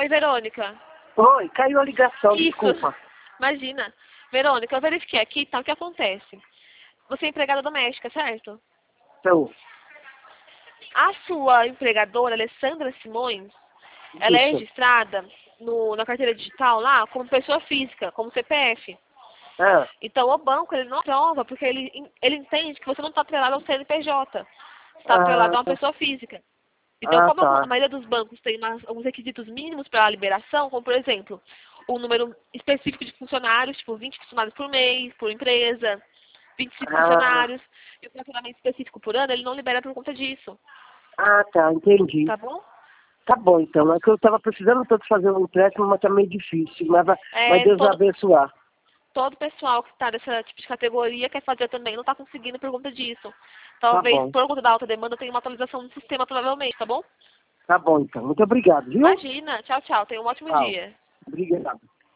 Oi, Verônica. Oi, caiu a ligação, Isso. desculpa. Imagina. Verônica, eu verifiquei aqui, então, o que acontece? Você é empregada doméstica, certo? Então, A sua empregadora, Alessandra Simões, ela é isso. registrada na carteira digital lá como pessoa física, como CPF. Ah, Então, o banco, ele não aprova porque ele entende que você não está atrelado ao CNPJ. Você está atrelado a uma pessoa física. Então, como a tá. maioria dos bancos tem alguns requisitos mínimos para a liberação, como, por exemplo, um número específico de funcionários, tipo 20 funcionários por mês, por empresa, 25 Ah, funcionários, e o faturamento específico por ano, ele não libera por conta disso. tá, entendi. Tá bom? Tá bom, então. É que eu tava precisando tanto fazer um empréstimo, mas tá meio difícil. Mas vai É, Deus abençoar. todo pessoal que está nessa tipo de categoria quer fazer também, não está conseguindo por conta disso. Tá Talvez bom. por conta da alta demanda tenha uma atualização no sistema, provavelmente, tá bom? Tá bom, então. Muito obrigado, viu? Imagina. Tchau, tchau. Tenha um ótimo Tchau. dia. Obrigado.